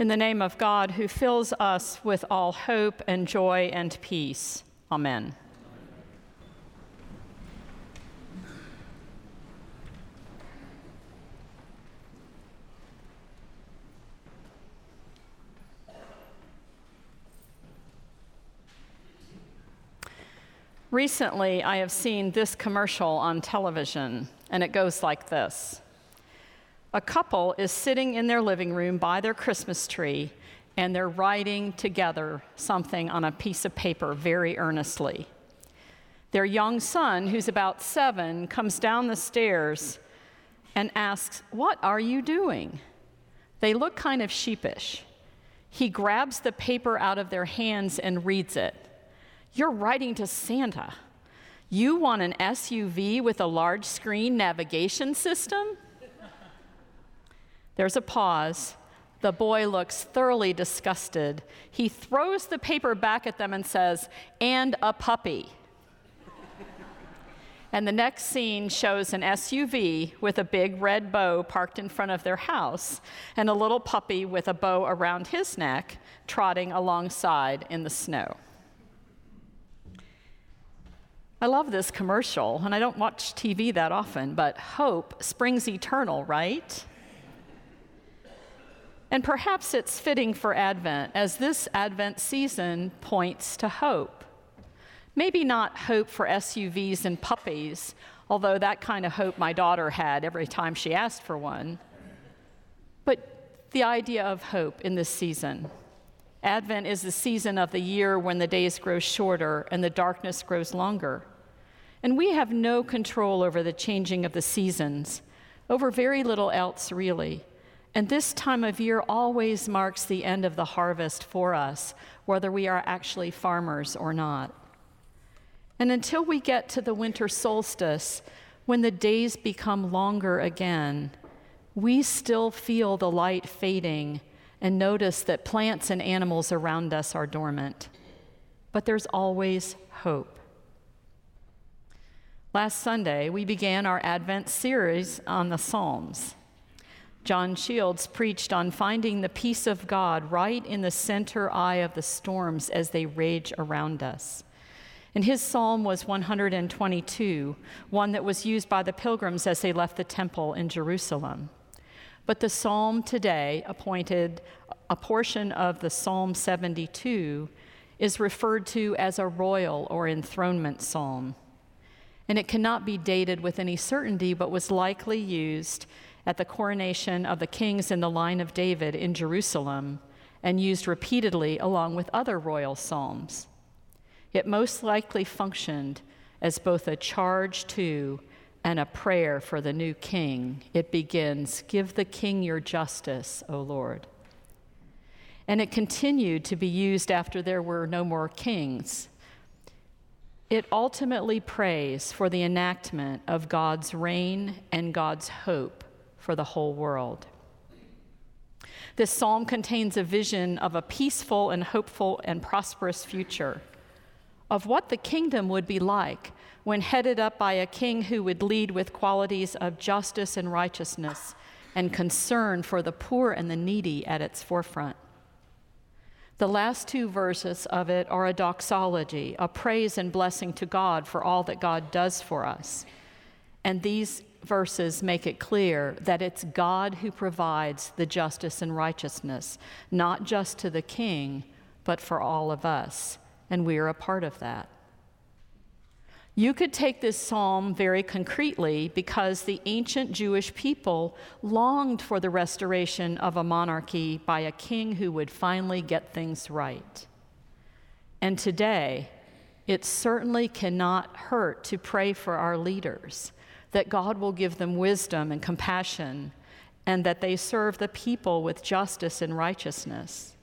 In the name of God, who fills us with all hope and joy and peace. Amen. Recently, I have seen this commercial on television, and it goes like this. A couple is sitting in their living room by their Christmas tree, and they're writing together something on a piece of paper very earnestly. Their young son, who's about 7, comes down the stairs and asks, "What are you doing?" They look kind of sheepish. He grabs the paper out of their hands and reads it. "You're writing to Santa. You want an SUV with a large screen navigation system?" There's a pause. The boy looks thoroughly disgusted. He throws the paper back at them and says, "And a puppy." And the next scene shows an SUV with a big red bow parked in front of their house, and a little puppy with a bow around his neck trotting alongside in the snow. I love this commercial, and I don't watch TV that often, but hope springs eternal, right? And perhaps it's fitting for Advent, as this Advent season points to hope. Maybe not hope for SUVs and puppies, although that kind of hope my daughter had every time she asked for one, but the idea of hope in this season. Advent is the season of the year when the days grow shorter and the darkness grows longer. And we have no control over the changing of the seasons, over very little else really. And this time of year always marks the end of the harvest for us, whether we are actually farmers or not. And until we get to the winter solstice, when the days become longer again, we still feel the light fading and notice that plants and animals around us are dormant. But there's always hope. Last Sunday, we began our Advent series on the Psalms. John Shields preached on finding the peace of God right in the center eye of the storms as they rage around us. And his psalm was 122, one that was used by the pilgrims as they left the temple in Jerusalem. But the psalm today, appointed a portion of the Psalm 72, is referred to as a royal or enthronement psalm. And it cannot be dated with any certainty, but was likely used at the coronation of the kings in the line of David in Jerusalem, and used repeatedly along with other royal psalms. It most likely functioned as both a charge to and a prayer for the new king. It begins, "Give the king your justice, O Lord." And it continued to be used after there were no more kings. It ultimately prays for the enactment of God's reign and God's hope for the whole world. This psalm contains a vision of a peaceful and hopeful and prosperous future, of what the kingdom would be like when headed up by a king who would lead with qualities of justice and righteousness and concern for the poor and the needy at its forefront. The last 2 verses of it are a doxology, a praise and blessing to God for all that God does for us. And these verses make it clear that it's God who provides the justice and righteousness, not just to the king, but for all of us. And we are a part of that. You could take this psalm very concretely because the ancient Jewish people longed for the restoration of a monarchy by a king who would finally get things right. And today, it certainly cannot hurt to pray for our leaders, that God will give them wisdom and compassion, and that they serve the people with justice and righteousness.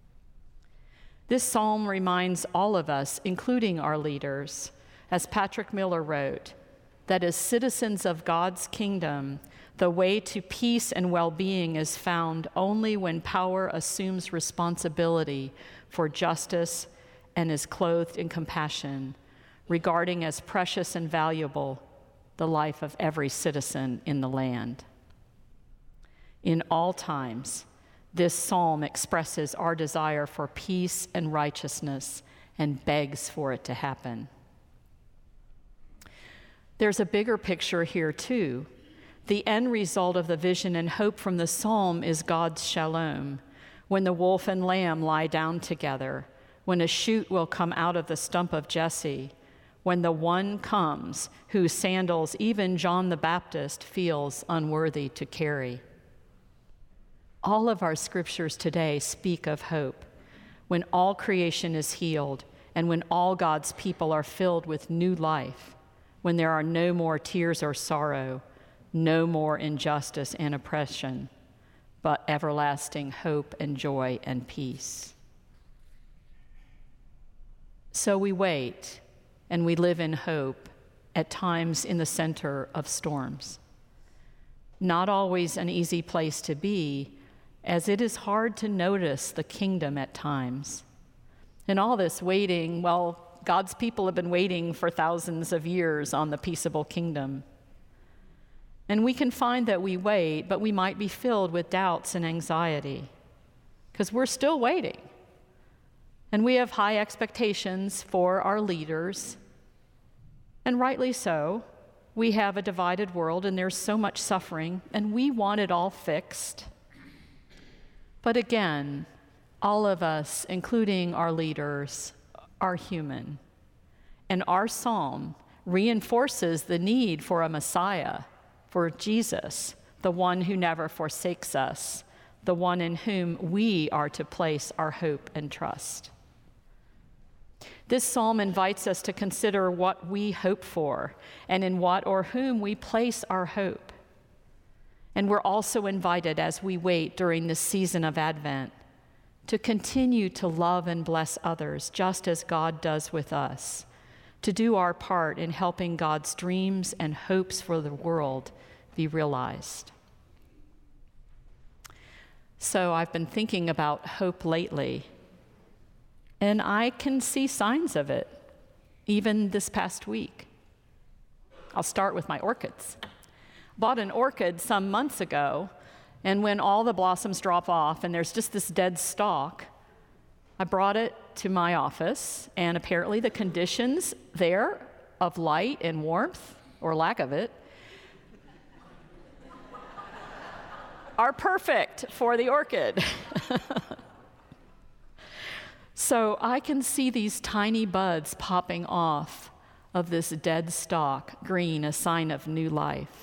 This psalm reminds all of us, including our leaders, as Patrick Miller wrote, that as citizens of God's kingdom, the way to peace and well-being is found only when power assumes responsibility for justice and is clothed in compassion, regarding as precious and valuable the life of every citizen in the land. In all times, This psalm expresses our desire for peace and righteousness and begs for it to happen. There's a bigger picture here, too. The end result of the vision and hope from the psalm is God's shalom, when the wolf and lamb lie down together, when a shoot will come out of the stump of Jesse, when the one comes whose sandals even John the Baptist feels unworthy to carry. All of our scriptures today speak of hope, when all creation is healed and when all God's people are filled with new life, when there are no more tears or sorrow, no more injustice and oppression, but everlasting hope and joy and peace. So we wait and we live in hope, at times in the center of storms. Not always an easy place to be, as it is hard to notice the kingdom at times. In all this waiting, well, God's people have been waiting for thousands of years on the peaceable kingdom. And we can find that we wait, but we might be filled with doubts and anxiety because we're still waiting. And we have high expectations for our leaders, and rightly so. We have a divided world and there's so much suffering, and we want it all fixed. But again, all of us, including our leaders, are human. And our psalm reinforces the need for a Messiah, for Jesus, the one who never forsakes us, the one in whom we are to place our hope and trust. This psalm invites us to consider what we hope for and in what or whom we place our hope. And we're also invited, as we wait during this season of Advent, to continue to love and bless others just as God does with us, to do our part in helping God's dreams and hopes for the world be realized. So I've been thinking about hope lately, and I can see signs of it, even this past week. I'll start with my orchids. Bought an orchid some months ago, and when all the blossoms drop off and there's just this dead stalk, I brought it to my office, and apparently the conditions there of light and warmth, or lack of it, are perfect for the orchid. So I can see these tiny buds popping off of this dead stalk, green, a sign of new life.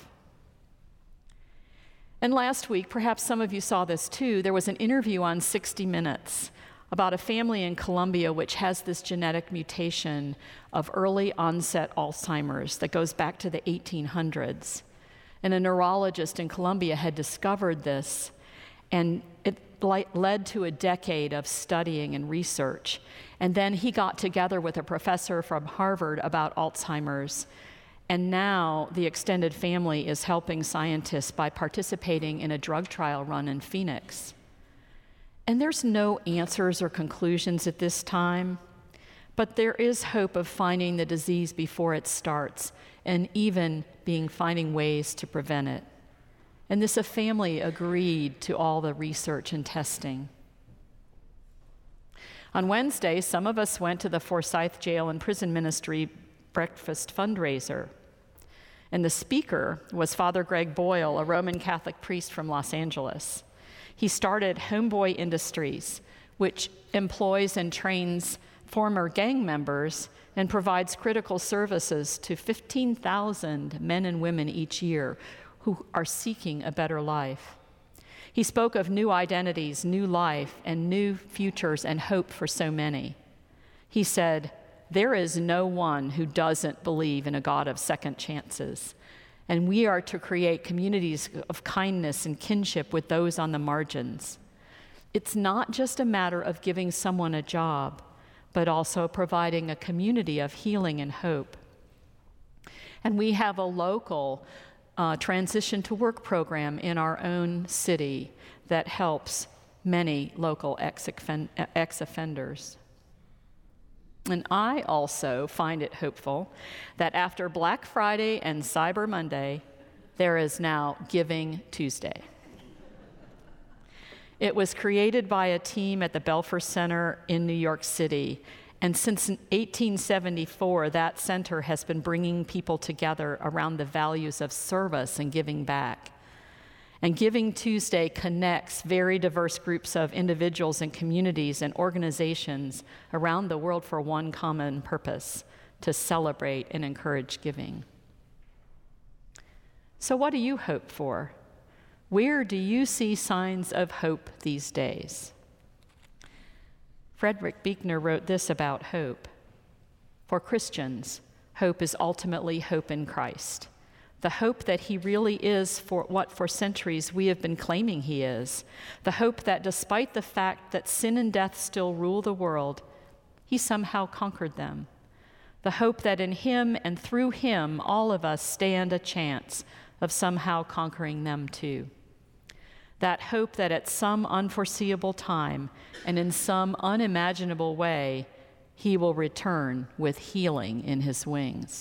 And last week, perhaps some of you saw this too, there was an interview on 60 Minutes about a family in Colombia which has this genetic mutation of early onset Alzheimer's that goes back to the 1800s. And a neurologist in Colombia had discovered this, and it led to a decade of studying and research. And then he got together with a professor from Harvard about Alzheimer's. And now the extended family is helping scientists by participating in a drug trial run in Phoenix. And there's no answers or conclusions at this time, but there is hope of finding the disease before it starts and even finding ways to prevent it. And this family agreed to all the research and testing. On Wednesday, some of us went to the Forsyth Jail and Prison Ministry breakfast fundraiser. And the speaker was Father Greg Boyle, a Roman Catholic priest from Los Angeles. He started Homeboy Industries, which employs and trains former gang members and provides critical services to 15,000 men and women each year who are seeking a better life. He spoke of new identities, new life, and new futures and hope for so many. He said, "There is no one who doesn't believe in a God of second chances, and we are to create communities of kindness and kinship with those on the margins. It's not just a matter of giving someone a job, but also providing a community of healing and hope." And we have a local transition to work program in our own city that helps many local ex-offenders. And I also find it hopeful that after Black Friday and Cyber Monday, there is now Giving Tuesday. It was created by a team at the Belfer Center in New York City. And since 1874, that center has been bringing people together around the values of service and giving back. And Giving Tuesday connects very diverse groups of individuals and communities and organizations around the world for one common purpose: to celebrate and encourage giving. So what do you hope for? Where do you see signs of hope these days? Frederick Buechner wrote this about hope. For Christians, hope is ultimately hope in Christ. The hope that he really is for what for centuries we have been claiming he is. The hope that despite the fact that sin and death still rule the world, he somehow conquered them. The hope that in him and through him, all of us stand a chance of somehow conquering them too. That hope that at some unforeseeable time and in some unimaginable way, he will return with healing in his wings.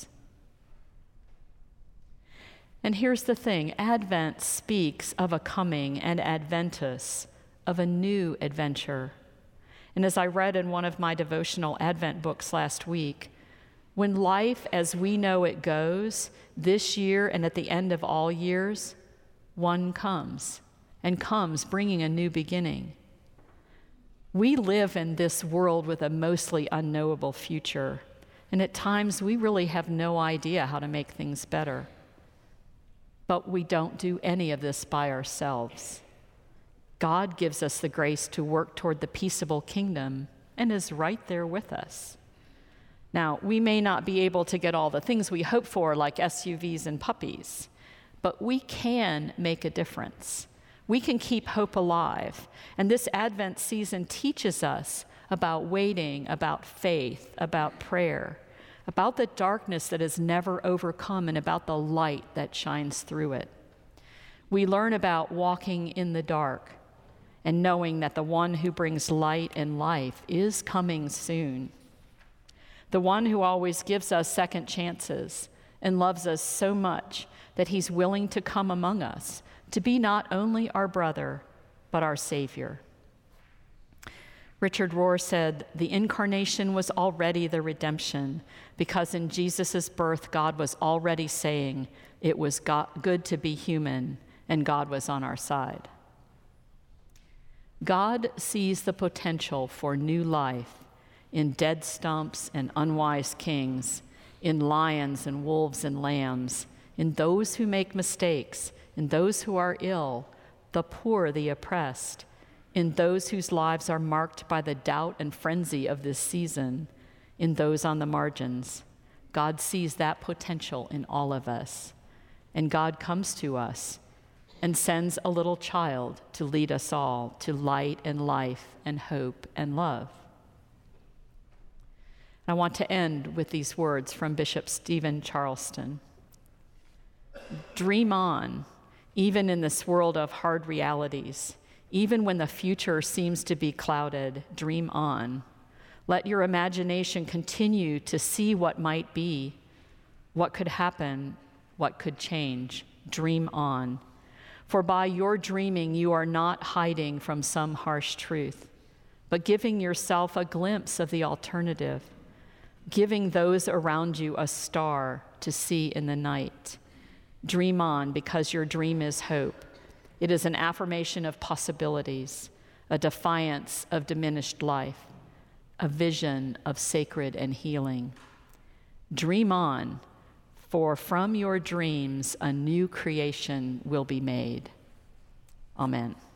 And here's the thing, Advent speaks of a coming, and Adventus, of a new adventure. And as I read in one of my devotional Advent books last week, when life as we know it goes, this year and at the end of all years, one comes, and comes bringing a new beginning. We live in this world with a mostly unknowable future, and at times we really have no idea how to make things better. But we don't do any of this by ourselves. God gives us the grace to work toward the peaceable kingdom and is right there with us. Now, we may not be able to get all the things we hope for, like SUVs and puppies, but we can make a difference. We can keep hope alive. And this Advent season teaches us about waiting, about faith, about prayer, about the darkness that is never overcome, and about the light that shines through it. We learn about walking in the dark and knowing that the one who brings light and life is coming soon. The one who always gives us second chances and loves us so much that he's willing to come among us to be not only our brother, but our Savior. Richard Rohr said, "The incarnation was already the redemption, because in Jesus' birth, God was already saying it was good to be human, and God was on our side." God sees the potential for new life in dead stumps and unwise kings, in lions and wolves and lambs, in those who make mistakes, in those who are ill, the poor, the oppressed, in those whose lives are marked by the doubt and frenzy of this season, in those on the margins. God sees that potential in all of us, and God comes to us and sends a little child to lead us all to light and life and hope and love. I want to end with these words from Bishop Stephen Charleston. Dream on, even in this world of hard realities. Even when the future seems to be clouded, dream on. Let your imagination continue to see what might be, what could happen, what could change. Dream on. For by your dreaming, you are not hiding from some harsh truth, but giving yourself a glimpse of the alternative, giving those around you a star to see in the night. Dream on, because your dream is hope. It is an affirmation of possibilities, a defiance of diminished life, a vision of sacred and healing. Dream on, for from your dreams a new creation will be made. Amen.